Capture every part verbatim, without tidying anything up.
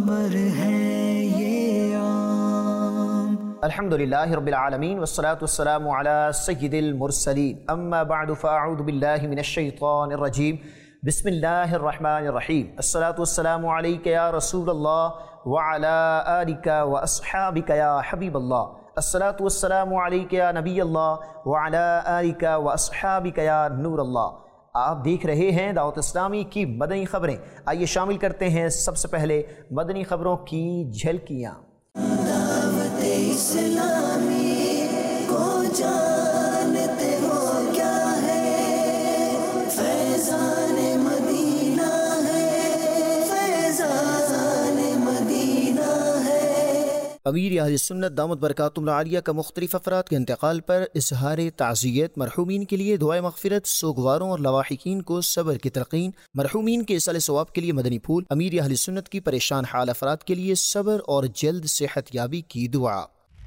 خبر ہے یہ عام۔ الحمدللہ رب العالمین والصلاة والسلام علی سید المرسلین، اما بعد فاعوذ باللہ من الشیطان الرجیم، بسم اللہ الرحمن الرحیم۔ الصلاة والسلام علیک یا رسول اللہ وعلی آلک واصحابک یا حبیب اللہ۔ الصلاة والسلام علیک یا نبی اللہ وعلی آلک واصحابک یا نور اللہ۔ آپ دیکھ رہے ہیں دعوت اسلامی کی مدنی خبریں۔ آئیے شامل کرتے ہیں سب سے پہلے مدنی خبروں کی جھلکیاں۔ دعوت اسلامی کو جانتے ہو کیا ہے؟ فیضان مدینہ ہے، فیضان مدینہ ہے۔ امیر اہل سنت دامت برکاتہم العالیہ کا مختلف افراد کے انتقال پر اظہار تعزیت، مرحومین کے لیے دعائے مغفرت، سوگواروں اور لواحقین کو صبر کی تلقین، مرحومین کے ایصال ثواب کے لیے مدنی پھول، امیر اہل سنت کی پریشان حال افراد کے لیے صبر اور جلد صحت یابی کی دعا۔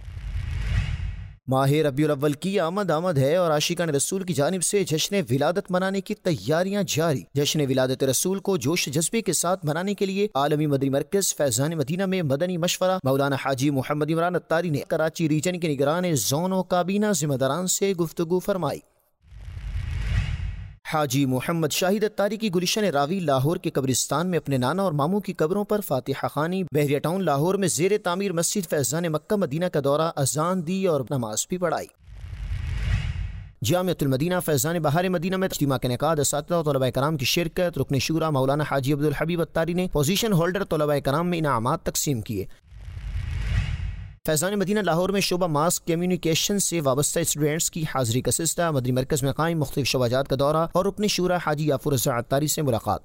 ماہ ربیع الاول کی آمد آمد ہے اور عاشقان رسول کی جانب سے جشن ولادت منانے کی تیاریاں جاری۔ جشن ولادت رسول کو جوش جذبے کے ساتھ منانے کے لیے عالمی مدنی مرکز فیضان مدینہ میں مدنی مشورہ مولانا حاجی محمد عمران اتاری نے کراچی ریجن کے نگران زون و کابینہ ذمہ داران سے گفتگو فرمائی۔ حاجی محمد شاہد اتاری کی گلشن راوی لاہور کے قبرستان میں اپنے نانا اور ماموں کی قبروں پر فاتحہ خوانی، بحریہ ٹاؤن لاہور میں زیر تعمیر مسجد فیضان مکہ مدینہ کا دورہ، اذان دی اور نماز بھی پڑھائی۔ جامعۃ المدینہ فیضان بہار مدینہ میں اجتماع کے انعقاد، اساتذہ اور طلباء کرام کی شرکت، رکن شورا مولانا حاجی عبدالحبیب اتاری نے پوزیشن ہولڈر طلباء کرام میں انعامات تقسیم کیے۔ فیضان مدینہ لاہور میں شعبہ ماس کمیونیکیشن سے وابستہ اسٹوڈنٹس کی حاضری کا سلسلہ، مدنی مرکز میں قائم مختلف شعبہ جات کا دورہ اور رکن شورا حاجی یافر رضا اتاری سے ملاقات۔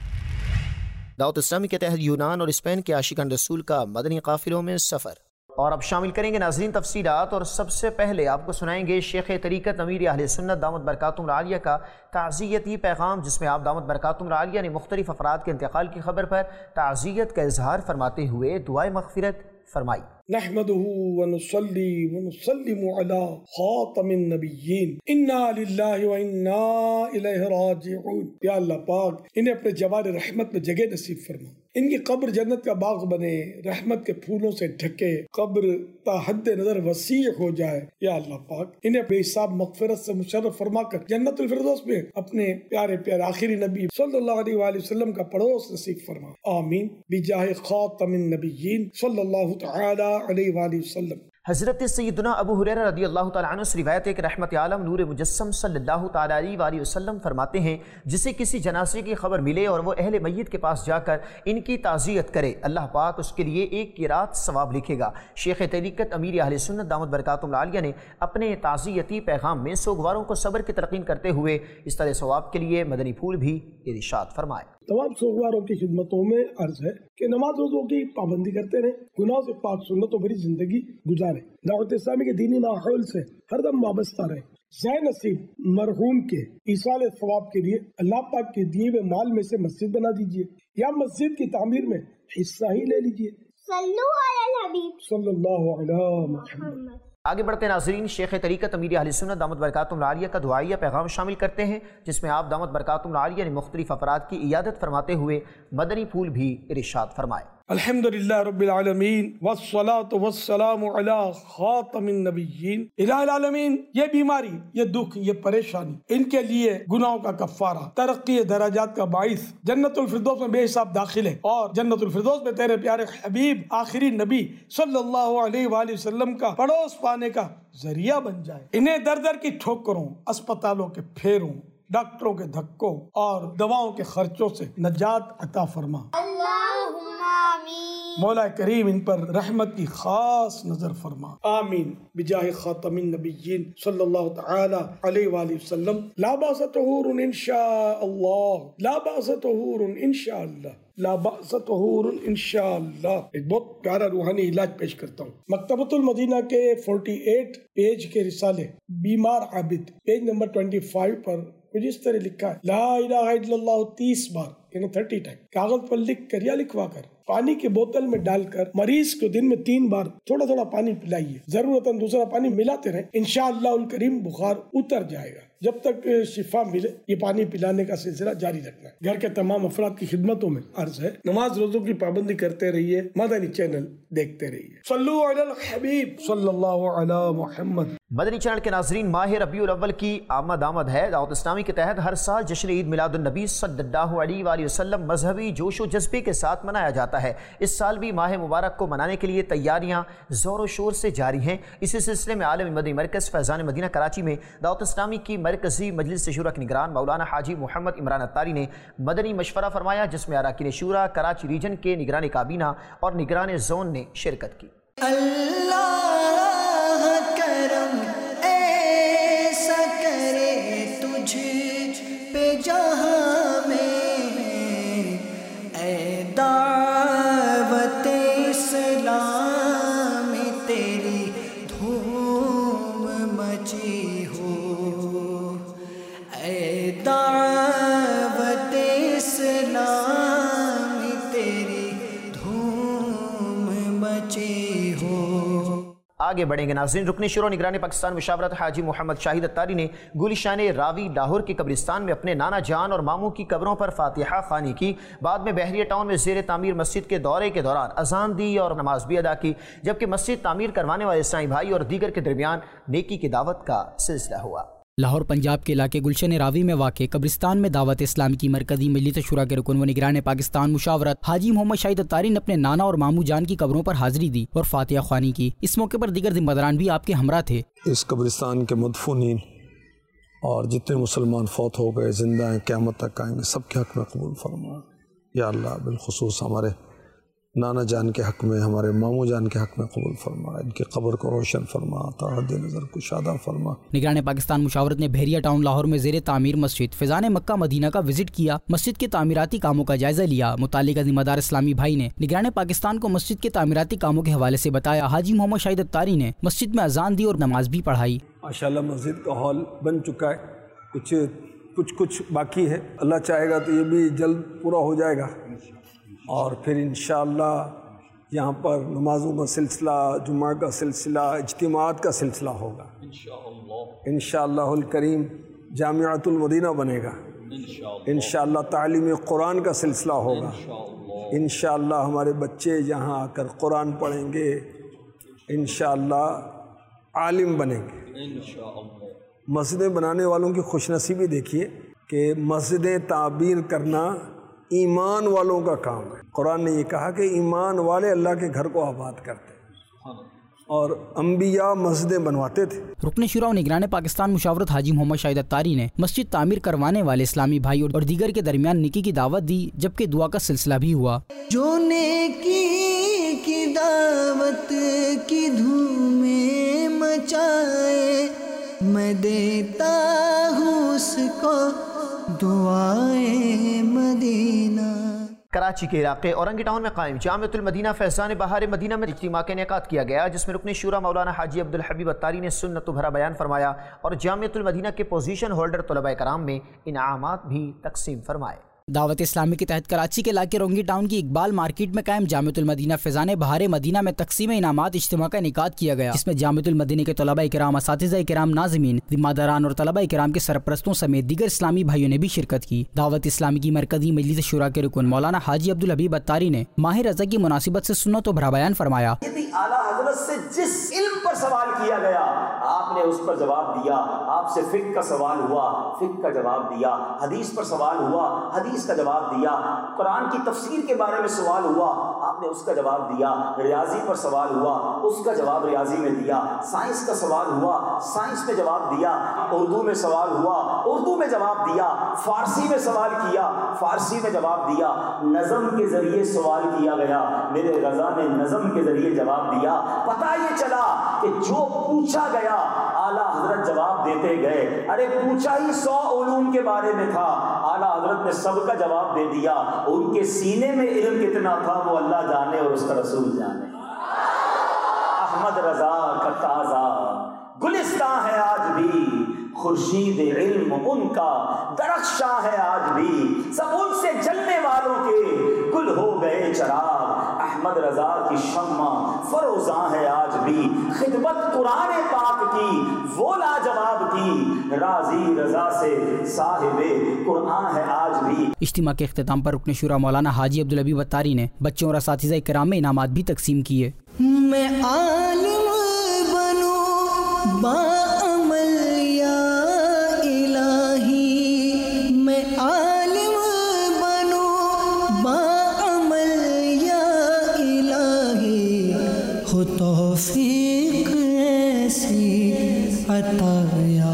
دعوت اسلامی کے تحت یونان اور اسپین کے عاشقان رسول کا مدنی قافلوں میں سفر۔ اور اب شامل کریں گے ناظرین تفصیلات، اور سب سے پہلے آپ کو سنائیں گے شیخ طریقت امیر اہل سنت دامت برکاتہم العالیہ کا تعزیتی پیغام، جس میں آپ دامت برکاتہم العالیہ نے مختلف افراد کے انتقال کی خبر پر تعزیت کا اظہار فرماتے ہوئے دعائے مغفرت فرمائی۔ نحمده ونصلي ونسلم على خاتم النبیین، انا للہ و انا الیہ راجعون۔ یا اللہ پاک انہیں اپنے جوار رحمت میں جگہ نصیب فرما، ان کی قبر جنت کا باغ بنے، رحمت کے پھولوں سے ڈھکے، قبر تا حد نظر وسیع ہو جائے۔ یا اللہ پاک انہیں بے حساب مغفرت سے مشرف فرما کر جنت الفردوس میں اپنے پیارے پیارے آخری نبی صلی اللہ علیہ وآلہ وسلم کا پڑوس نصیب فرما، آمین بجاہ خاتم النبیین صلی اللہ تعالی علیہ وآلہ وسلم۔ حضرت سیدنا ابو ہریرہ رضی اللہ تعالیٰ عنہ سے روایت ہے کہ رحمت عالم نور مجسم صلی اللہ تعالیٰ علیہ وآلہ وسلم فرماتے ہیں، جسے کسی جنازے کی خبر ملے اور وہ اہل میت کے پاس جا کر ان کی تعزیت کرے، اللہ پاک اس کے لیے ایک قرات ثواب لکھے گا۔ شیخ طریقت امیر اہل سنت دامت برکاتہم العالیہ نے اپنے تعزیتی پیغام میں سوگواروں کو صبر کی تلقین کرتے ہوئے اس طرح ثواب کے لیے مدنی پھول بھی ارشاد فرمائے۔ تمام سوگواروں کی خدمتوں میں عرض ہے کہ نماز روزوں کی پابندی کرتے رہیں، گناہوں سے پاک سنتوں بھری زندگی گزاریں، دعوت اسلامی کے دینی ماحول سے ہر دم وابستہ رہیں۔ زائے نصیب مرحوم کے ایصال ثواب کے لیے اللہ پاک کے دیے ہوئے مال میں سے مسجد بنا دیجیے یا مسجد کی تعمیر میں حصہ ہی لے لیجیے۔ صلو علی الحبیب صلی اللہ علیہ محمد۔ آگے بڑھتے ناظرین، شیخ طریقت امیر اہل سنت دامت برکاتہم العالیہ کا دعائیہ پیغام شامل کرتے ہیں، جس میں آپ دامت برکاتہم العالیہ نے مختلف افراد کی عیادت فرماتے ہوئے مدنی پھول بھی ارشاد فرمائے۔ الحمدللہ رب العالمین والصلاة والسلام علی خاتم النبیین۔ الہ العالمین، یہ بیماری، یہ دکھ، یہ پریشانی ان کے لیے گناہوں کا کفارہ، ترقی درجات کا باعث، جنت الفردوس میں بے حساب داخلے اور جنت الفردوس میں تیرے پیارے حبیب آخری نبی صلی اللہ علیہ وآلہ وسلم کا پڑوس پانے کا ذریعہ بن جائے۔ انہیں در در کی ٹھوکروں، اسپتالوں کے پھیروں، ڈاکٹروں کے دھکوں اور دواؤں کے خرچوں سے نجات عطا فرما۔ اللہم آمین۔ مولا کریم ان پر رحمت کی خاص نظر فرما، آمین بجاہ خاتم النبیین صلی اللہ تعالی علیہ وآلہ وسلم۔ لا باس طہور انشاء اللہ، لا باس طہور انشاء اللہ، لا باس طہور انشاء اللہ۔ ایک بہت پیارا روحانی علاج پیش کرتا ہوں۔ مکتبۃ المدینہ کے اڑتالیس پیج کے رسالے بیمار عابد، پیج نمبر پچیس پر کچھ اس طرح لکھا ہے، لا الہ الا اللہ تیس بار، یعنی تھرٹی ٹائم کاغذ پر لکھ کر یا لکھوا کر پانی کی بوتل میں ڈال کر مریض کو دن میں تین بار تھوڑا تھوڑا پانی پلائیے، ضرورتاً دوسرا پانی ملاتے رہیں، انشاءاللہ الکریم بخار اتر جائے گا۔ جب تک شفا ملے یہ پانی پلانے کا سلسلہ جاری رکھنا ہے۔ گھر کے تمام افراد کی خدمتوں میں عرض ہے نماز روزوں کی پابندی کرتے رہیے، مدنی چینل دیکھتے رہیے۔ صلو علی الحبیب صلی اللہ علی محمد۔ مدنی چینل کے ناظرین، ماہ ربیع الاول کی آمد آمد ہے۔ دعوت اسلامی کے تحت ہر سال جشن عید میلاد النبی صلی اللہ علیہ وآلہ وسلم مذہبی جوش و جذبے کے ساتھ منایا جاتا ہے۔ اس سال بھی ماہ مبارک کو منانے کے لیے تیاریاں زور و شور سے جاری ہیں۔ اسی سلسلے میں عالمی مدنی مرکز فیضان مدینہ کراچی میں دعوت اسلامی کی مرکزی مجلس شورا کے نگران مولانا حاجی محمد عمران اتاری نے مدنی مشورہ فرمایا، جس میں اراکین شورا کراچی ریجن کے نگران کابینہ اور نگران زون نے شرکت کی۔ اللہ کرم ایسا کرے تجھ پہ جہاں میں، اے دعوت اسلام تیری دھوم مچی ہو، اے دعوت اسلام تیری دھوم مچی ہو۔ آگے بڑھیں گے ناظرین، رکن شورا نگران پاکستان مشاورت حاجی محمد شاہد اتاری نے گلشان راوی لاہور کے قبرستان میں اپنے نانا جان اور ماموں کی قبروں پر فاتحہ خوانی کی، بعد میں بحریہ ٹاؤن میں زیر تعمیر مسجد کے دورے کے دوران اذان دی اور نماز بھی ادا کی، جبکہ مسجد تعمیر کروانے والے اسلامی بھائی اور دیگر کے درمیان نیکی کی دعوت کا سلسلہ ہوا۔ لاہور پنجاب کے علاقے گلشن راوی میں واقع قبرستان میں دعوت اسلامی کی مرکزی مجلس شورا کے رکن و نگران پاکستان مشاورت حاجی محمد شاہد اتاری نے اپنے نانا اور ماموں جان کی قبروں پر حاضری دی اور فاتحہ خوانی کی۔ اس موقع پر دیگر ذمہ داران بھی آپ کے ہمراہ تھے۔ اس قبرستان کے مدفونین اور جتنے مسلمان فوت ہو گئے زندہ ہیں قیامت تک آئیں گے، سب کے حق میں قبول فرما یا اللہ، بالخصوص ہمارے نانا جان کے حق میں، ہمارے ماموں جان کے حق میں قبول فرما، ان کی قبر کو روشن فرما، تعہد نظر کشادہ فرما۔ نگران پاکستان مشاورت نے بحریہ ٹاؤن لاہور میں زیر تعمیر مسجد فیضان مکہ مدینہ کا وزٹ کیا، مسجد کے تعمیراتی کاموں کا جائزہ لیا۔ متعلقہ ذمہ دار اسلامی بھائی نے نگران پاکستان کو مسجد کے تعمیراتی کاموں کے حوالے سے بتایا۔ حاجی محمد شاہد اتاری نے مسجد میں اذان دی اور نماز بھی پڑھائی۔ ماشاءاللہ مسجد کا ہال بن چکا ہے، کچھ کچھ کچھ باقی ہے، اللہ چاہے گا تو یہ بھی جلد پورا ہو جائے گا، اور پھر انشاءاللہ یہاں پر نمازوں کا سلسلہ، جمعہ کا سلسلہ، اجتماعات کا سلسلہ ہوگا انشاءاللہ الکریم۔ جامعۃ المدینہ بنے گا انشاءاللہ، تعلیم قرآن کا سلسلہ ہوگا انشاءاللہ، ہمارے بچے یہاں آ کر قرآن پڑھیں گے انشاءاللہ، عالم بنیں گے۔ مسجدیں بنانے والوں کی خوش نصیبی دیکھیے کہ مسجدیں تعبیر کرنا ایمان والوں کا کام ہے۔ قرآن نے یہ کہا کہ ایمان والے اللہ کے گھر کو آباد کرتے ہیں، اور انبیاء مسجدیں بنواتے تھے۔ رکن شورا و نگران پاکستان مشاورت حاجی محمد شاہد اتاری نے مسجد تعمیر کروانے والے اسلامی بھائی اور دیگر کے درمیان نیکی کی دعوت دی، جبکہ دعا کا سلسلہ بھی ہوا۔ جو نیکی کی دعوت کی دھومیں مچائے، میں دیتا ہوں اس کو دعائے مدینہ۔ کراچی کے علاقے اورنگی ٹاؤن میں قائم جامعۃ المدینہ فیضان بہار مدینہ میں اجتماع کا انعقاد کیا گیا، جس میں رکن شورا مولانا حاجی عبدالحبیب اتاری نے سنت و بھرا بیان فرمایا اور جامعۃ المدینہ کے پوزیشن ہولڈر طلباء کرام میں انعامات بھی تقسیم فرمائے۔ دعوت اسلامی کے تحت کراچی کے علاقے رونگی ٹاؤن کی اقبال مارکیٹ میں قائم جامعۃ المدینہ فیضان بہار مدینہ میں تقسیم انعامات اجتماع کا انعقاد کیا گیا، جس میں جامعۃ المدینہ کے طلباء کرام، اساتذہ کرام، ناظمین، ذمہ داران اور طلباء کرام کے سرپرستوں سمیت دیگر اسلامی بھائیوں نے بھی شرکت کی۔ دعوت اسلامی کی مرکزی مجلس شورا کے رکن مولانا حاجی عبدالحبیب اتاری نے ماہ رضا کی مناسبت سے سنت و بھرا بیان فرمایا۔ اعلیٰ حضرت سے جس علم پر سوال کیا گیا آپ نے اس پر جواب دیا، آپ سے فقہ کا سوال ہوا، فقہ کا جواب دیا، حدیث پر سوال ہوا، حدیث کا جواب دیا، قرآن کی تفسیر کے بارے میں سوال ہوا، آپ نے اس کا جواب دیا، ریاضی پر سوال ہوا، اس کا جواب ریاضی میں دیا، سائنس کا سوال ہوا، سائنس میں جواب دیا، اردو میں سوال ہوا، اردو میں جواب دیا، فارسی میں سوال کیا، فارسی میں جواب دیا، نظم کے ذریعے سوال کیا گیا، میرے رضا نے نظم کے ذریعے جواب دیا۔ پتہ یہ چلا کہ جو پوچھا گیا اعلیٰ حضرت جواب دیتے گئے۔ ارے پوچھا ہی سو علوم کے بارے میں تھا، اعلیٰ حضرت نے سب کا جواب دے دیا۔ ان کے سینے میں علم کتنا تھا وہ اللہ جانے اور اس کا رسول جانے۔ احمد رضا کا تازہ گلستان ہے آج بھی، خورشید علم ان کا درخشاں ہے آج بھی، سب ان سے جلنے والوں کے گل ہو گئے چراغ۔ محمد رضا کی شمع فروزاں ہے آج بھی، خدمت قرآن پاک کی وہ لاجواب کی، راضی رضا سے صاحب قرآن ہے آج بھی۔ اجتماع کے اختتام پر رکن شورا مولانا حاجی عبدالحبیب اتاری نے بچوں اور اساتذہ کرام میں انعامات بھی تقسیم کیے۔ میں عالم بنوں باعمل یا الہی، میں عالم بنوں باعمل یا الہی، ہو توفیق ایسی عطا یا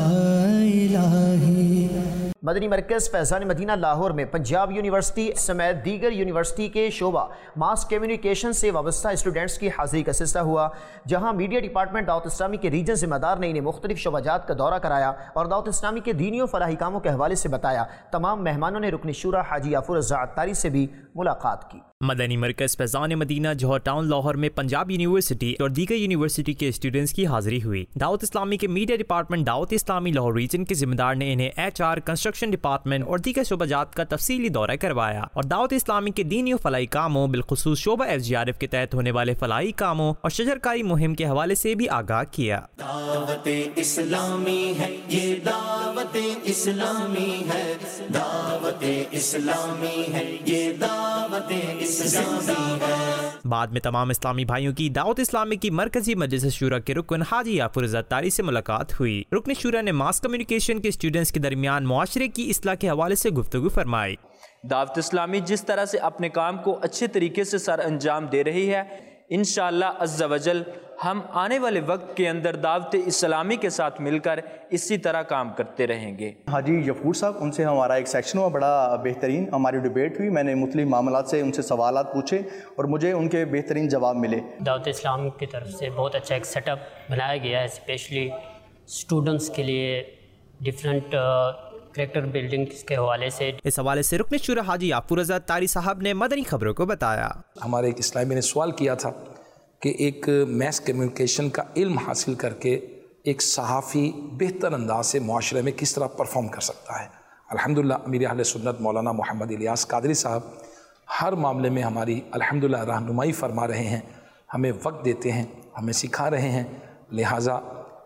الہی۔ مدنی مرکز فیضان مدینہ لاہور میں پنجاب یونیورسٹی سمیت دیگر یونیورسٹی کے شعبہ ماس کمیونیکیشن سے وابستہ اسٹوڈنٹس کی حاضری کا سلسلہ ہوا، جہاں میڈیا ڈپارٹمنٹ دعوت اسلامی کے ریجن ذمہ دار نے انہیں مختلف شعبہ جات کا دورہ کرایا اور دعوت اسلامی کے دینی و فلاحی کاموں کے حوالے سے بتایا۔ تمام مہمانوں نے رکن شورا حاجی یافور رضا عطاری سے بھی ملاقات کی۔ مدنی مرکز فیضان مدینہ جوہر ٹاؤن لاہور میں پنجاب یونیورسٹی اور دیگر یونیورسٹی کے اسٹوڈنٹس کی حاضری ہوئی۔ دعوت اسلامی کے میڈیا ڈپارٹمنٹ دعوت اسلامی لاہور ریجن کے ذمہ دار نے انہیں ایچ آر، کنسٹرکشن ڈپارٹمنٹ اور دیگر شعبہ جات کا تفصیلی دورہ کروایا اور دعوت اسلامی کے دینی و فلاحی کاموں بالخصوص شعبہ ایف جی آر ایف کے تحت ہونے والے فلاحی کاموں اور شجرکاری مہم کے حوالے سے بھی آگاہ کیا۔ دعوت اسلامی ہے یہ، دعوت اسلامی ہے، دعوت اسلامی ہے یہ، دعوت اسلامی ہے۔ بعد میں تمام اسلامی بھائیوں کی دعوت اسلامی کی مرکزی مجلس شورا کے رکن حاجی یافور رضا عطاری سے ملاقات ہوئی۔ رکن شورا نے ماس کمیونیکیشن کے اسٹوڈنٹس کے درمیان معاشرے کی اصلاح کے حوالے سے گفتگو فرمائی۔ دعوت اسلامی جس طرح سے اپنے کام کو اچھے طریقے سے سر انجام دے رہی ہے، انشاءاللہ عز و جل ہم آنے والے وقت کے اندر دعوت اسلامی کے ساتھ مل کر اسی طرح کام کرتے رہیں گے۔ حاجی یافور صاحب، ان سے ہمارا ایک سیکشن ہوا، بڑا بہترین ہماری ڈیبیٹ ہوئی، میں نے مختلف معاملات سے ان سے سوالات پوچھے اور مجھے ان کے بہترین جواب ملے۔ دعوت اسلام کی طرف سے بہت اچھا ایک سیٹ اپ بنایا گیا ہے، اسپیشلی اسٹوڈنٹس کے لیے ڈفرینٹ کریکٹر بلڈنگ کے حوالے سے۔ اس حوالے سے رکن شورا حاجی یافور رضا عطاری صاحب نے مدنی خبروں کو بتایا۔ ہمارے ایک اسلامی نے سوال کیا تھا کہ ایک میس کمیونیکیشن کا علم حاصل کر کے ایک صحافی بہتر انداز سے معاشرے میں کس طرح پرفارم کر سکتا ہے۔ الحمدللہ امیر اہل سنت مولانا محمد الیاس قادری صاحب ہر معاملے میں ہماری الحمدللہ رہنمائی فرما رہے ہیں، ہمیں وقت دیتے ہیں، ہمیں سکھا رہے ہیں، لہٰذا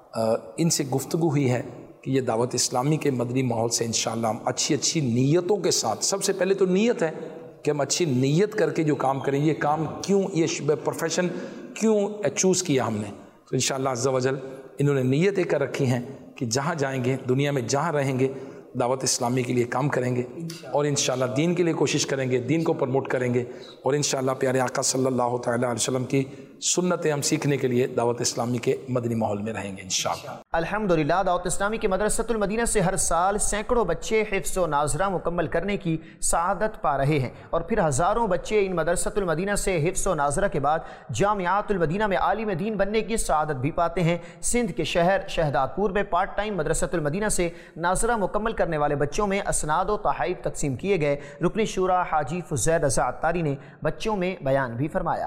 ان سے گفتگو ہوئی ہے کہ یہ دعوت اسلامی کے مدنی ماحول سے انشاءاللہ ہم اچھی اچھی نیتوں کے ساتھ، سب سے پہلے تو نیت ہے کہ ہم اچھی نیت کر کے جو کام کریں، یہ کام کیوں، یہ پروفیشن کیوں چوز کیا ہم نے، تو انشاءاللہ عز و جل انہوں نے نیتیں کر رکھی ہیں کہ جہاں جائیں گے، دنیا میں جہاں رہیں گے، دعوت اسلامی کے لیے کام کریں گے اور انشاءاللہ دین کے لیے کوشش کریں گے، دین کو پروموٹ کریں گے اور انشاءاللہ پیارے آقا صلی اللہ تعالیٰ علیہ وسلم کی سنتیں ہم سیکھنے کے لیے دعوت اسلامی کے مدنی ماحول میں رہیں گے انشاءاللہ۔ الحمدللہ دعوت اسلامی کے مدرسۃ المدینہ سے ہر سال سینکڑوں بچے حفظ و ناظرہ مکمل کرنے کی سعادت پا رہے ہیں اور پھر ہزاروں بچے ان مدرسۃ المدینہ سے حفظ و ناظرہ کے بعد جامعات المدینہ میں عالم دین بننے کی سعادت بھی پاتے ہیں۔ سندھ کے شہر شہداد پور میں پارٹ ٹائم مدرسۃ المدینہ سے ناظرہ مکمل کرنے والے بچوں میں اسناد و تحائف تقسیم کیے گئے۔ رکن شورا حاجی فضیل رضا عطاری نے بچوں میں بیان بھی فرمایا۔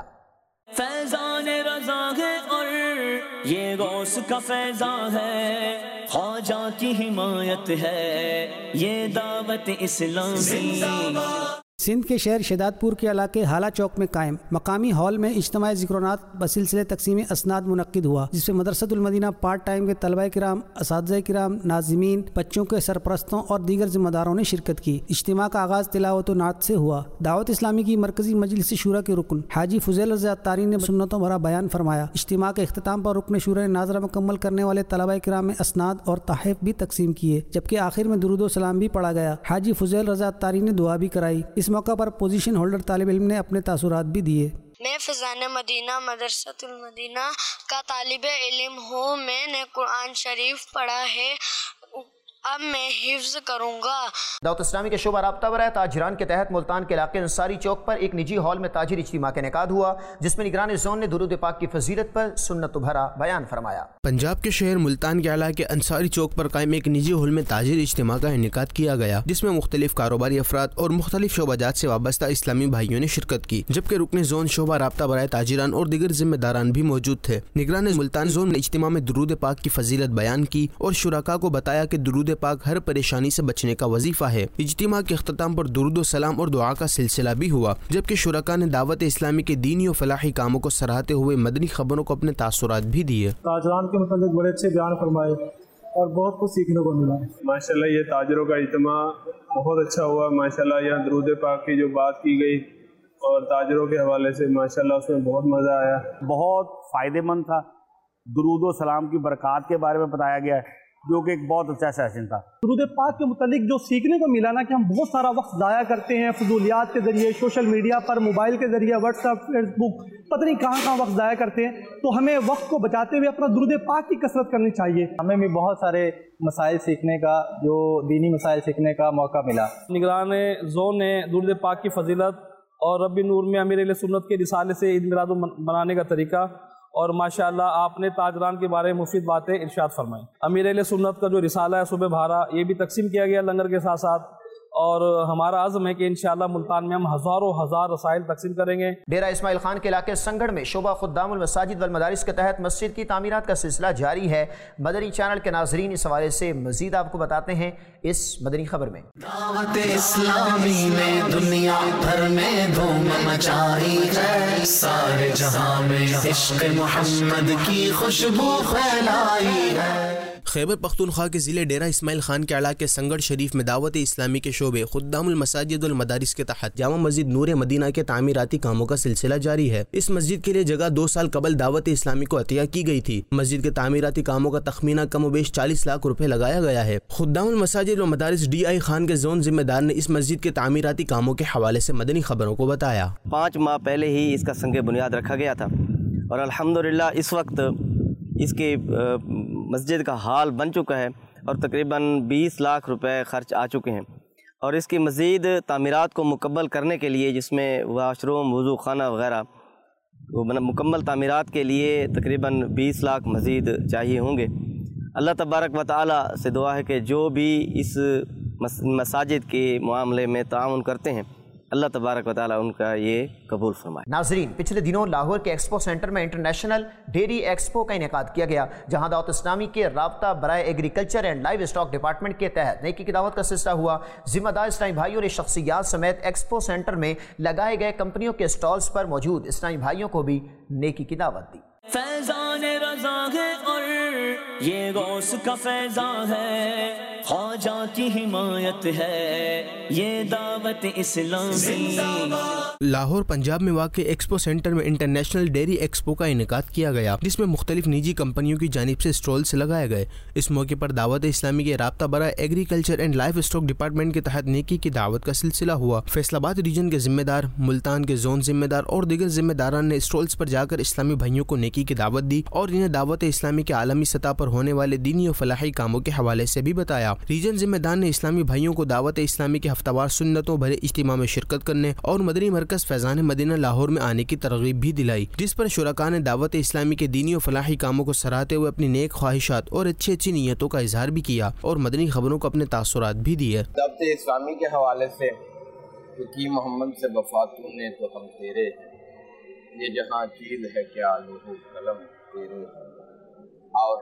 فیضان رضا ہے اور یہ غوث کا فیضان ہے، خواجہ کی حمایت ہے یہ دعوت اسلامی۔ سندھ کے شہر شہداد پور کے علاقے حالہ چوک میں قائم مقامی ہال میں اجتماع ذکر و نات بسلسلے تقسیم اسناد منعقد ہوا، جس میں مدرسۃ المدینہ پارٹ ٹائم کے طلبہ کرام، اساتذہ کرام، ناظمین، بچوں کے سرپرستوں اور دیگر ذمہ داروں نے شرکت کی۔ اجتماع کا آغاز تلاوت و نعت سے ہوا۔ دعوت اسلامی کی مرکزی مجلس شورا کے رکن حاجی فضیل رضا عطاری نے سنتوں بھرا بیان فرمایا۔ اجتماع کے اختتام پر رکن شورا نے ناظرہ مکمل کرنے والے طلبہ کرام میں اسناد اور تحائف بھی تقسیم کیے، جبکہ آخر میں درود و سلام بھی پڑھا گیا۔ حاجی فضیل رضا عطاری نے دعا بھی کرائی۔ اس موقع پر پوزیشن ہولڈر طالب علم نے اپنے تاثرات بھی دیے۔ میں فیضان مدینہ مدرسۃ المدینہ کا طالب علم ہوں، میں نے قرآن شریف پڑھا ہے، اب میں حفظ کروں گا۔ دعوت اسلامی کے شعبہ رابطہ برائے تاجران کے تحت ملتان کے علاقے انصاری چوک پر ایک نجی ہال میں تاجر اجتماع کا انعقاد ہوا، جس میں نگران زون نے درود پاک کی فضیلت پر سنت بھرا بیان فرمایا۔ پنجاب کے شہر ملتان کے علاقے انصاری چوک پر قائم ایک نجی ہال میں تاجر اجتماع کا انعقاد کیا گیا، جس میں مختلف کاروباری افراد اور مختلف شعبہ جات سے وابستہ اسلامی بھائیوں نے شرکت کی، جبکہ رکن زون شعبہ رابطہ برائے تاجران اور دیگر ذمہ داران بھی موجود تھے۔ نگران ملتان زون نے اجتماع میں درود پاک کی فضیلت بیان کی اور شرکاء کو بتایا کہ درود پاک ہر پریشانی سے بچنے کا وظیفہ ہے۔ اجتماع کے اختتام پر درود و سلام اور دعا کا سلسلہ بھی ہوا، جبکہ شرکاء نے دعوت اسلامی کے دینی و فلاحی کاموں کو سراہتے ہوئے مدنی خبروں کو اپنے تاثرات بھی دیے۔ تاجران کے متعلق بڑے اچھے بیان فرمائے اور بہت کچھ سیکھنے کو ملا۔ ماشاءاللہ یہ تاجروں کا اجتماع بہت اچھا ہوا۔ ماشاءاللہ یہاں درود پاک کی جو بات کی گئی اور تاجروں کے حوالے سے ماشاءاللہ اس میں بہت مزہ آیا، بہت فائدے مند تھا۔ درود و سلام کی برکات کے بارے میں بتایا گیا ہے، جو کہ ایک بہت اچھا سیشن تھا۔ درود پاک کے متعلق جو سیکھنے کو ملا نا کہ ہم بہت سارا وقت ضائع کرتے ہیں فضولیات کے ذریعے، سوشل میڈیا پر، موبائل کے ذریعے، واٹس ایپ، فیس بک، پتہ نہیں کہاں کہاں وقت ضائع کرتے ہیں، تو ہمیں وقت کو بچاتے ہوئے اپنا درود پاک کی کثرت کرنی چاہیے۔ ہمیں بھی بہت سارے مسائل سیکھنے کا، جو دینی مسائل سیکھنے کا موقع ملا۔ نگران زون نے درود پاک کی فضیلت اور ربی نور میں امیر اہل سنت کے رسالے سے عید میلاد منانے کا طریقہ، اور ماشاءاللہ آپ نے تاجران کے بارے میں مفید باتیں ارشاد فرمائیں۔ امیر اہل سنت کا جو رسالہ ہے صبح بھارا، یہ بھی تقسیم کیا گیا لنگر کے ساتھ ساتھ، اور ہمارا عزم ہے کہ انشاءاللہ ملتان میں ہم ہزاروں ہزار رسائل تقسیم کریں گے۔ ڈیرہ اسماعیل خان کے علاقے سنگڑ میں شعبہ خدام المساجد والمدارس کے تحت مسجد کی تعمیرات کا سلسلہ جاری ہے۔ مدنی چینل کے ناظرین اس حوالے سے مزید آپ کو بتاتے ہیں اس مدنی خبر میں۔ دعوت اسلامی نے دنیا بھر میں دھوم مچائی ہے، سارے جہاں میں عشق محمد کی خوشبو پھیلائی ہے۔ خیبر پختونخوا کے ضلع ڈیرہ اسماعیل خان کے علاقے سنگڑ شریف میں دعوت اسلامی کے شعبے خدام المساجد والمدارس کے تحت جامع مسجد نور مدینہ کے تعمیراتی کاموں کا سلسلہ جاری ہے۔ اس مسجد کے لیے جگہ دو سال قبل دعوت اسلامی کو عطیہ کی گئی تھی۔ مسجد کے تعمیراتی کاموں کا تخمینہ کم و بیش چالیس لاکھ روپے لگایا گیا ہے۔ خدام المساجد والمدارس ڈی آئی خان کے زون ذمہ دار نے اس مسجد کے تعمیراتی کاموں کے حوالے سے مدنی خبروں کو بتایا۔ پانچ ماہ پہلے ہی اس کا سنگ بنیاد رکھا گیا تھا، اور الحمدللہ اس وقت اس کے مسجد کا حال بن چکا ہے اور تقریباً بیس لاکھ روپے خرچ آ چکے ہیں، اور اس کی مزید تعمیرات کو مکمل کرنے کے لیے، جس میں واش روم، وضو خانہ وغیرہ، مکمل تعمیرات کے لیے تقریباً بیس لاکھ مزید چاہیے ہوں گے۔ اللہ تبارک و تعالی سے دعا ہے کہ جو بھی اس مساجد کے معاملے میں تعاون کرتے ہیں، اللہ تبارک و تعالی ان کا یہ قبول فرمائے۔ ناظرین، پچھلے دنوں لاہور کے ایکسپو سینٹر میں انٹرنیشنل ڈیری ایکسپو کا انعقاد کیا گیا، جہاں دعوت اسلامی کے رابطہ برائے agriculture and livestock department کے تحت نیکی کی دعوت کا سلسلہ ہوا۔ ذمہ دار اسلامی بھائیوں نے شخصیات سمیت ایکسپو سینٹر میں لگائے گئے کمپنیوں کے سٹالز پر موجود اسلامی بھائیوں کو بھی نیکی کی دعوت دی۔ فیضان رضا ہے اور یہ غوث کا فیضان ہے، خواجہ کی حمایت ہے یہ دعوت اسلامی۔ لاہور پنجاب میں واقع ایکسپو سینٹر میں انٹرنیشنل ڈیری ایکسپو کا انعقاد کیا گیا، جس میں مختلف نجی کمپنیوں کی جانب سے سٹالز لگائے گئے۔ اس موقع پر دعوت اسلامی کے رابطہ برائے agriculture and livestock department کے تحت نیکی کی دعوت کا سلسلہ ہوا۔ فیصل آباد ریجن کے ذمہ دار، ملتان کے زون ذمہ دار اور دیگر ذمہ داران نے سٹالز پر جا کر اسلامی بھائیوں کو نیکی کی دعوت دی اور انہیں دعوت اسلامی کے عالمی سطح پر ہونے والے دینی و فلاحی کاموں کے حوالے سے بھی بتایا۔ ریجن ذمہ دار نے اسلامی بھائیوں کو دعوت اسلامی کے ہفتہ وار سنتوں بھرے اجتماع میں شرکت کرنے اور مدنی مرکز فیضان مدینہ لاہور میں آنے کی ترغیب بھی دلائی، جس پر شرکاء نے دعوت اسلامی کے دینی و فلاحی کاموں کو سراہتے ہوئے اپنی نیک خواہشات اور اچھی اچھی نیتوں کا اظہار بھی کیا اور مدنی خبروں کو اپنے تاثرات بھی دیے۔ دعوت اسلامی کے حوالے سے کہ محمد سے وفاتوں نے تو ہم تیرے ہیں، یہ جہاں چیز ہے کیا لوح قلم تیرے ہیں، اور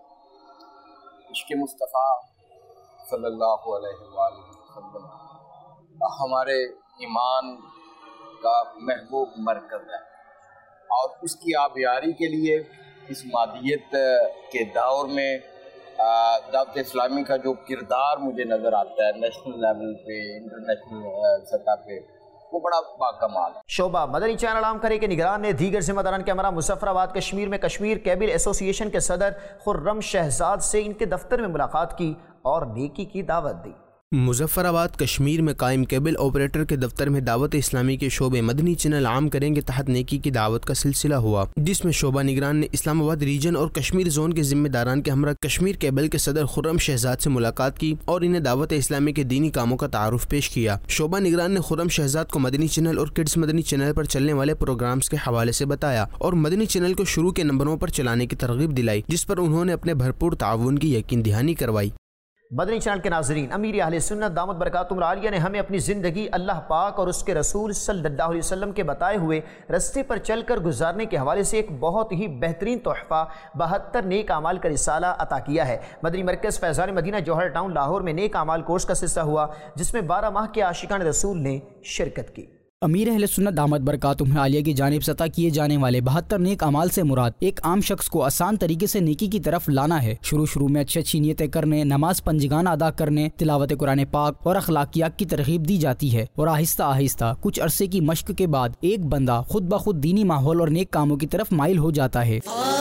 عشق مصطفیٰ صلی اللہ علیہ وآلہ وسلم ہمارے ایمان کا محبوب مرکز ہے، اور اس کی آبیاری کے لیے اس مادیت کے دور میں دعوت اسلامی کا جو کردار مجھے نظر آتا ہے نیشنل لیول پہ، انٹرنیشنل سطح پہ، وہ بڑا باکمال ہے۔ شعبہ مدنی چینل عام کرے کے نگران نے دیگر ذمہ داران کے ہمراہ مظفر آباد کشمیر میں کشمیر کیبل ایسوسی ایشن کے صدر خرم شہزاد سے ان کے دفتر میں ملاقات کی اور نیکی کی دعوت دی۔ مظفر آباد کشمیر میں قائم کیبل آپریٹر کے دفتر میں دعوت اسلامی کے شعبے مدنی چینل عام کریں کے تحت نیکی کی دعوت کا سلسلہ ہوا، جس میں شعبہ نگران نے اسلام آباد ریجن اور کشمیر زون کے ذمہ داران کے ہمراہ کشمیر کیبل کے صدر خرم شہزاد سے ملاقات کی اور انہیں دعوت اسلامی کے دینی کاموں کا تعارف پیش کیا۔ شعبہ نگران نے خرم شہزاد کو مدنی چینل اور کڈز مدنی چینل پر چلنے والے پروگرامز کے حوالے سے بتایا اور مدنی چینل کو شروع کے نمبروں پر چلانے کی ترغیب دلائی، جس پر انہوں نے اپنے بھرپور تعاون کی یقین دہانی کروائی۔ مدنی چینل کے ناظرین، امیر اہل سنت دامت برکاتہم العالیہ نے ہمیں اپنی زندگی اللہ پاک اور اس کے رسول صلی اللہ علیہ وسلم کے بتائے ہوئے رستے پر چل کر گزارنے کے حوالے سے ایک بہت ہی بہترین تحفہ بہتر نیک اعمال کا رسالہ عطا کیا ہے۔ مدنی مرکز فیضان مدینہ جوہر ٹاؤن لاہور میں نیک اعمال کورس کا سلسلہ ہوا، جس میں بارہ ماہ کے عاشقان رسول نے شرکت کی۔ امیر اہل سنت دامت برکاتہم العالیہ کی جانب سے عطا کیے جانے والے بہتر نیک اعمال سے مراد ایک عام شخص کو آسان طریقے سے نیکی کی طرف لانا ہے۔ شروع شروع میں اچھی اچھی نیتیں کرنے، نماز پنجگانہ ادا کرنے، تلاوت قرآن پاک اور اخلاقیات کی ترغیب دی جاتی ہے، اور آہستہ آہستہ کچھ عرصے کی مشق کے بعد ایک بندہ خود بخود دینی ماحول اور نیک کاموں کی طرف مائل ہو جاتا ہے۔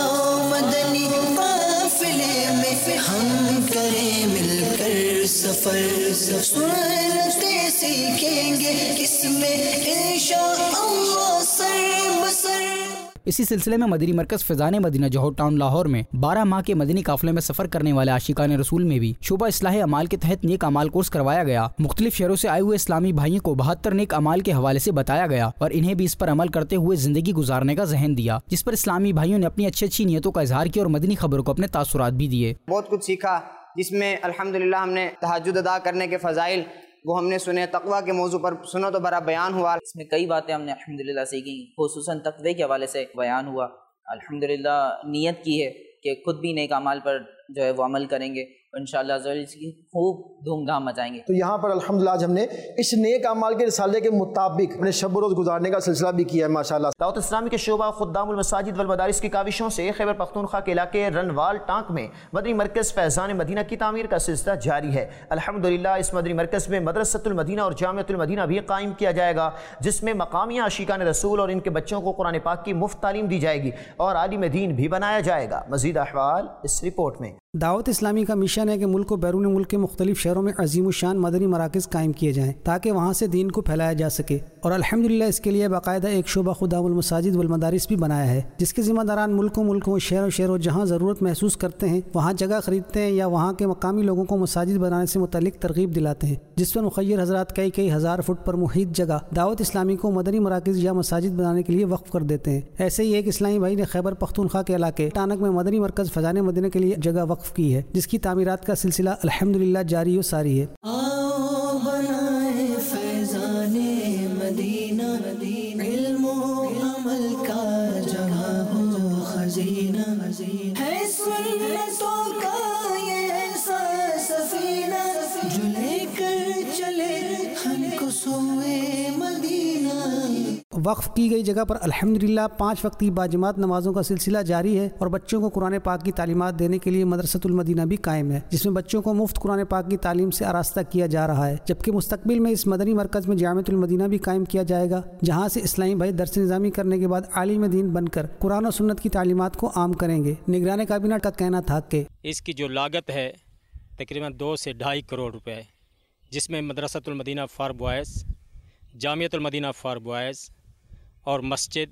مدنی قافلے میں ہم کریں مل کر سفر، سنتے سیکھیں گے اس میں انشاءاللہ سر بسر۔ اسی سلسلے میں مدنی مرکز فیضان مدینہ جوہر ٹاؤن لاہور میں بارہ ماہ کے مدنی قافلے میں سفر کرنے والے عاشقان رسول میں بھی شعبہ اصلاح اعمال کے تحت نیک اعمال کورس کروایا گیا۔ مختلف شہروں سے آئے ہوئے اسلامی بھائیوں کو بہتر نیک اعمال کے حوالے سے بتایا گیا اور انہیں بھی اس پر عمل کرتے ہوئے زندگی گزارنے کا ذہن دیا، جس پر اسلامی بھائیوں نے اپنی اچھی اچھی نیتوں کا اظہار کیا اور مدنی خبروں کو اپنے تاثرات بھی دیے۔ بہت کچھ سیکھا، جس میں الحمدللہ ہم نے تہجد ادا کرنے کے فضائل وہ ہم نے سنے، تقویٰ کے موضوع پر سنا تو بڑا بیان ہوا، اس میں کئی باتیں ہم نے الحمدللہ سیکھی، خصوصاً تقوی کے حوالے سے بیان ہوا۔ الحمدللہ نیت کی ہے کہ خود بھی نیک اعمال پر جو ہے وہ عمل کریں گے، انشاءاللہ اس کی خوب دھوم دھام مچائیں گے۔ تو یہاں پر الحمدللہ آج ہم نے اس نیک اعمال کے رسالے کے مطابق اپنے شب و روز گزارنے کا سلسلہ بھی کیا ہے ماشاءاللہ۔ دعوت اسلامی کے شعبہ خدام المساجد والمدارس کی کاوشوں سے خیبر پختونخوا کے علاقے رنوال ٹانک میں مدنی مرکز فیضان مدینہ کی تعمیر کا سلسلہ جاری ہے۔ الحمدللہ اس مدنی مرکز میں مدرسۃ المدینہ اور جامعۃ المدینہ بھی قائم کیا جائے گا، جس میں مقامی عاشقان رسول اور ان کے بچوں کو قرآن پاک کی مفت تعلیم دی جائے گی اور عالم دین بھی بنایا جائے گا۔ مزید احوال اس رپورٹ میں۔ دعوت اسلامی کا مشن ہے کہ ملک و بیرون ملک کے مختلف شہروں میں عظیم الشان مدنی مراکز قائم کیے جائیں تاکہ وہاں سے دین کو پھیلایا جا سکے، اور الحمدللہ اس کے لیے باقاعدہ ایک شعبہ خدام المساجد والمدارس بھی بنایا ہے، جس کے ذمہ داران ملکوں ملکوں شہروں شہروں جہاں ضرورت محسوس کرتے ہیں وہاں جگہ خریدتے ہیں یا وہاں کے مقامی لوگوں کو مساجد بنانے سے متعلق ترغیب دلاتے ہیں، جس پر مخیر حضرات کئی کئی ہزار فٹ پر محیط جگہ دعوت اسلامی کو مدنی مراکز یا مساجد بنانے کے لیے وقف کر دیتے ہیں۔ ایسے ہی ایک اسلامی بھائی نے خیبر پختونخوا کے علاقے ٹانک میں مدنی مرکز فیضان مدینہ کے لیے جگہ وقف کی ہے، جس کی تعمیرات کا سلسلہ الحمدللہ جاری و ساری ہے۔ آؤ بنائے فیضان مدینہ، علم و عمل کا جگہ ہو خزینہ، ہے سنتوں کا یہ ایسا سفینہ جو لے کر چلے ہم کو سوئے مدینہ۔ وقف کی گئی جگہ پر الحمدللہ پانچ وقتی باجماعت نمازوں کا سلسلہ جاری ہے اور بچوں کو قرآن پاک کی تعلیمات دینے کے لیے مدرسۃ المدینہ بھی قائم ہے، جس میں بچوں کو مفت قرآن پاک کی تعلیم سے آراستہ کیا جا رہا ہے، جبکہ مستقبل میں اس مدنی مرکز میں جامعۃ المدینہ بھی قائم کیا جائے گا، جہاں سے اسلامی بھائی درس نظامی کرنے کے بعد عالم دین بن کر قرآن و سنت کی تعلیمات کو عام کریں گے۔ نگران کابینہ کا کہنا تھا کہ اس کی جو لاگت ہے تقریباً دو سے ڈھائی کروڑ روپے، جس میں مدرسۃ المدینہ فار بوائز، جامعۃ المدینہ فار بوائز اور مسجد،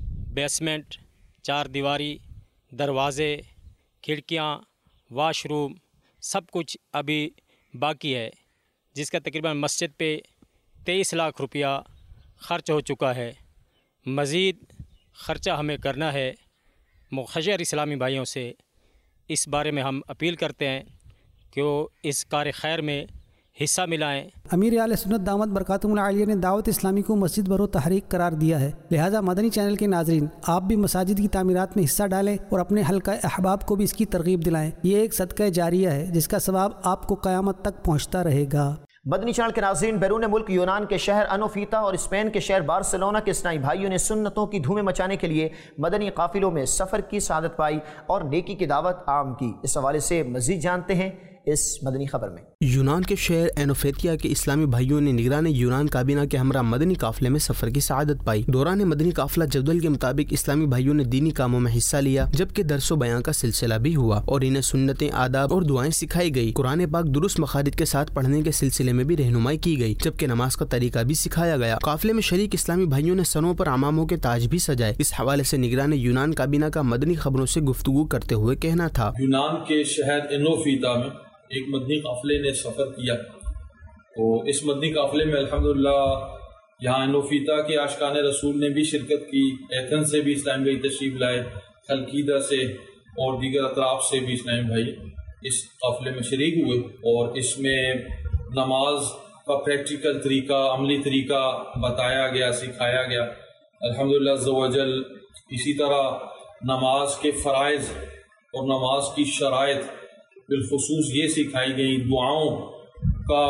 بیسمنٹ، چار دیواری، دروازے، کھڑکیاں، واش روم، سب کچھ ابھی باقی ہے، جس کا تقریباً مسجد پہ تیئیس لاکھ روپیہ خرچ ہو چکا ہے۔ مزید خرچہ ہمیں کرنا ہے۔ مخیر اسلامی بھائیوں سے اس بارے میں ہم اپیل کرتے ہیں کہ وہ اس کار خیر میں حصہ ملائیں۔ امیر اہل سنت دامت برکاتہم العالیہ نے دعوت اسلامی کو مسجد برو تحریک قرار دیا ہے، لہٰذا مدنی چینل کے ناظرین آپ بھی مساجد کی تعمیرات میں حصہ ڈالیں اور اپنے حلقہ احباب کو بھی اس کی ترغیب دلائیں۔ یہ ایک صدقہ جاریہ ہے جس کا ثواب آپ کو قیامت تک پہنچتا رہے گا۔ مدنی چینل کے ناظرین، بیرون ملک یونان کے شہر انوفیتا اور اسپین کے شہر بارسلونا کے اسلامی بھائیوں نے سنتوں کی دھومیں مچانے کے لیے مدنی قافلوں میں سفر کی سعادت پائی اور نیکی کی دعوت عام کی۔ اس حوالے سے مزید جانتے ہیں اس مدنی خبر میں۔ یونان کے شہر اینوفیتیا کے اسلامی بھائیوں نے نگران یونان کابینہ کے ہمراہ مدنی قافلے میں سفر کی سعادت پائی۔ دوران مدنی قافلہ جدول کے مطابق اسلامی بھائیوں نے دینی کاموں میں حصہ لیا، جبکہ درس و بیان کا سلسلہ بھی ہوا اور انہیں سنتیں، آداب اور دعائیں سکھائی گئی۔ قرآن پاک درست مخارج کے ساتھ پڑھنے کے سلسلے میں بھی رہنمائی کی گئی، جبکہ نماز کا طریقہ بھی سکھایا گیا۔ قافلے میں شریک اسلامی بھائیوں نے سروں پر عماموں کے تاج بھی سجائے۔ اس حوالے سے نگران یونان کابینہ کا مدنی خبروں سے گفتگو کرتے ہوئے کہنا تھا، یونان کے شہر انوفیتا میں ایک مدنی قافلے نے سفر کیا، تو اس مدنی قافلے میں الحمدللہ یہاں انوفیتا کے عاشقان رسول نے بھی شرکت کی، ایتھنز سے بھی اسلامی بھائی تشریف لائے، خلقیدہ سے اور دیگر اطراف سے بھی اسلامی بھائی اس قافلے میں شریک ہوئے اور اس میں نماز کا پریکٹیکل طریقہ، عملی طریقہ بتایا گیا، سکھایا گیا الحمدللہ عز و جل۔ اسی طرح نماز کے فرائض اور نماز کی شرائط بالخصوص یہ سکھائی گئی، دعاؤں کا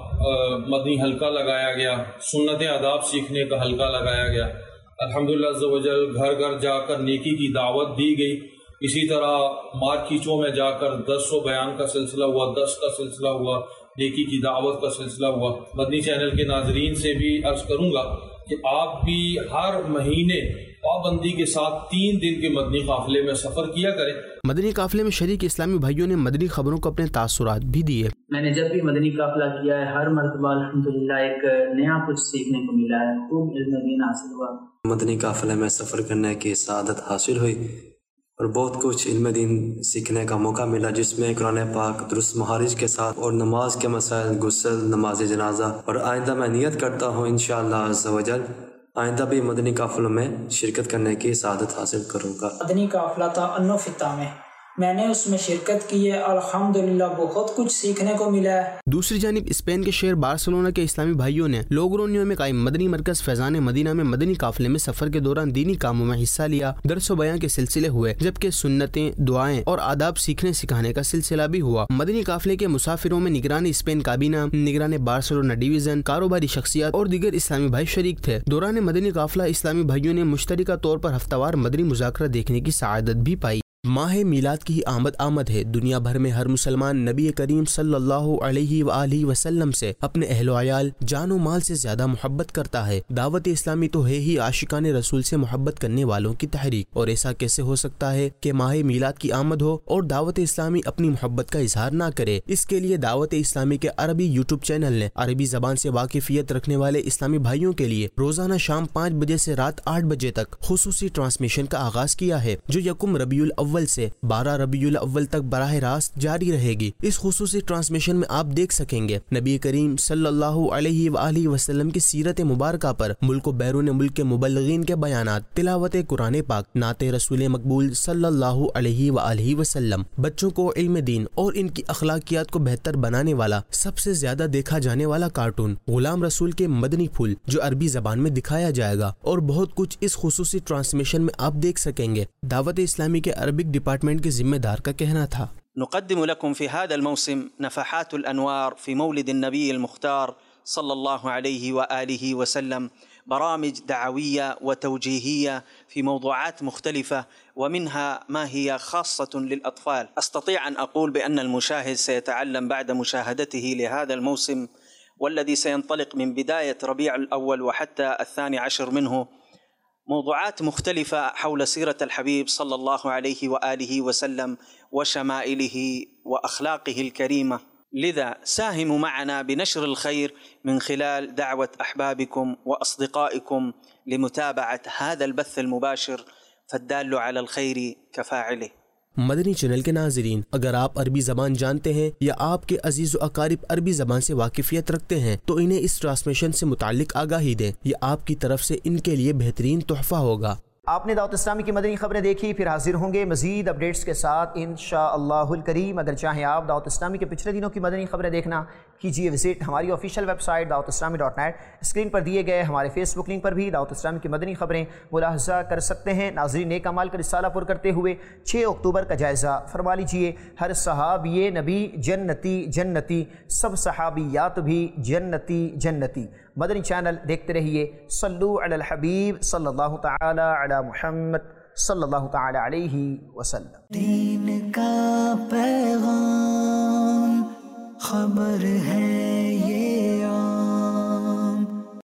مدنی حلقہ لگایا گیا، سنت آداب سیکھنے کا حلقہ لگایا گیا الحمدللہ عز و جل۔ گھر گھر جا کر نیکی کی دعوت دی گئی، اسی طرح مارکیٹوں میں جا کر درس و بیان کا سلسلہ ہوا، درس کا سلسلہ ہوا، نیکی کی دعوت کا سلسلہ ہوا۔ مدنی چینل کے ناظرین سے بھی عرض کروں گا کہ آپ بھی ہر مہینے پابندی کے ساتھ تین دن کے مدنی قافلے میں سفر کیا کریں۔ مدنی قافلے میں شریک اسلامی بھائیوں نے مدنی خبروں کو اپنے تاثرات بھی دیے۔ میں نے جب بھی مدنی قافلہ کیا ہے ہر مرتبہ الحمدللہ ایک نیا کچھ سیکھنے کو ملا ہے، خوب علم دین حاصل ہوا۔ مدنی قافلے میں سفر کرنے کی سعادت حاصل ہوئی اور بہت کچھ علم دین سیکھنے کا موقع ملا، جس میں قرآن پاک درست مخارج کے ساتھ اور نماز کے مسائل، غسل، نماز جنازہ، اور آئندہ میں نیت کرتا ہوں انشاءاللہ عز و جل آئندہ بھی مدنی قافلوں میں شرکت کرنے کی سعادت حاصل کروں گا۔ مدنی قافلہ تھا انو فتا میں، میں نے اس میں شرکت کی ہے، الحمدللہ بہت کچھ سیکھنے کو ملا ہے۔ دوسری جانب اسپین کے شہر بارسلونا کے اسلامی بھائیوں نے لوگرونیو میں قائم مدنی مرکز فیضان مدینہ میں مدنی قافلے میں سفر کے دوران دینی کاموں میں حصہ لیا، درس و بیان کے سلسلے ہوئے، جبکہ سنتیں، دعائیں اور آداب سیکھنے سکھانے کا سلسلہ بھی ہوا۔ مدنی قافلے کے مسافروں میں نگران اسپین کابینہ، نگران بارسلونا ڈویژن، کاروباری شخصیات اور دیگر اسلامی بھائی شریک تھے۔ دوران مدنی قافلہ اسلامی بھائیوں نے مشترکہ طور پر ہفتہ وار مدنی مذاکرہ دیکھنے کی سعادت بھی پائی۔ ماہ میلاد کی آمد آمد ہے۔ دنیا بھر میں ہر مسلمان نبی کریم صلی اللہ علیہ وآلہ وسلم سے اپنے اہل و عیال، جان و مال سے زیادہ محبت کرتا ہے۔ دعوت اسلامی تو ہے ہی عاشقان رسول سے محبت کرنے والوں کی تحریک، اور ایسا کیسے ہو سکتا ہے کہ ماہ میلاد کی آمد ہو اور دعوت اسلامی اپنی محبت کا اظہار نہ کرے۔ اس کے لیے دعوت اسلامی کے عربی یوٹیوب چینل نے عربی زبان سے واقفیت رکھنے والے اسلامی بھائیوں کے لیے روزانہ شام پانچ بجے سے رات آٹھ بجے تک خصوصی ٹرانسمیشن کا آغاز کیا ہے، جو یکم ربیع الاول سے بارہ ربیع الاول تک براہ راست جاری رہے گی۔ اس خصوصی ٹرانسمیشن میں آپ دیکھ سکیں گے نبی کریم صلی اللہ علیہ وآلہ وسلم کی سیرت مبارکہ پر ملک و بیرون ملک کے مبلغین کے بیانات، تلاوت قرآن پاک، نعت رسول مقبول صلی اللہ علیہ وآلہ وسلم، بچوں کو علم دین اور ان کی اخلاقیات کو بہتر بنانے والا سب سے زیادہ دیکھا جانے والا کارٹون غلام رسول کے مدنی پھول جو عربی زبان میں دکھایا جائے گا، اور بہت کچھ اس خصوصی ٹرانسمیشن میں آپ دیکھ سکیں گے۔ دعوت اسلامی کے عربک ڈپارٹمنٹ کے ذمہ دار کا کہنا تھا: نقدم لكم في هذا الموسم نفحات الأنوار في مولد النبي المختار صلى الله عليه وآله وسلم، برامج دعوية وتوجيهية في موضوعات مختلفة ومنها ما هي خاصة للأطفال. أستطيع أن أقول بأن المشاهد سيتعلم بعد مشاهدته لهذا الموسم والذي سينطلق من بداية ربيع الأول وحتى الثاني عشر منه موضوعات مختلفة حول سيرة الحبيب صلى الله عليه وآله وسلم وشمائله وأخلاقه الكريمة. لذا ساهموا معنا بنشر الخير من خلال دعوة أحبابكم وأصدقائكم لمتابعة هذا البث المباشر، فالدال على الخير كفاعله. مدنی چینل کے ناظرین، اگر آپ عربی زبان جانتے ہیں یا آپ کے عزیز و اقارب عربی زبان سے واقفیت رکھتے ہیں تو انہیں اس ٹرانسمیشن سے متعلق آگاہی دیں، یہ آپ کی طرف سے ان کے لیے بہترین تحفہ ہوگا۔ آپ نے دعوت اسلامی کی مدنی خبریں دیکھی، پھر حاضر ہوں گے مزید اپڈیٹس کے ساتھ انشاءاللہ الکریم۔ اگر چاہیں آپ دعوت اسلامی کے پچھلے دنوں کی مدنی خبریں دیکھنا، کیجیے وزٹ ہماری آفیشیل ویب سائٹ دعوت اسلامی ڈاٹ نیٹ۔ اسکرین پر دیے گئے ہمارے فیس بک لنک پر بھی دعوت اسلامی کی مدنی خبریں ملاحظہ کر سکتے ہیں۔ ناظرین، نیک اعمال کا رسالہ پر کرتے ہوئے چھ اکتوبر کا جائزہ فرما لیجیے۔ ہر صحابی نبی جنتی جنتی، سب صحابیات بھی جنتی جنتی۔ مدنی چینل دیکھتے رہیے۔ صلو علی الحبیب صلی اللہ تعالی علی محمد صلی اللہ تعالی علیہ وسلم۔ دین کا پیغام خبر ہے یہ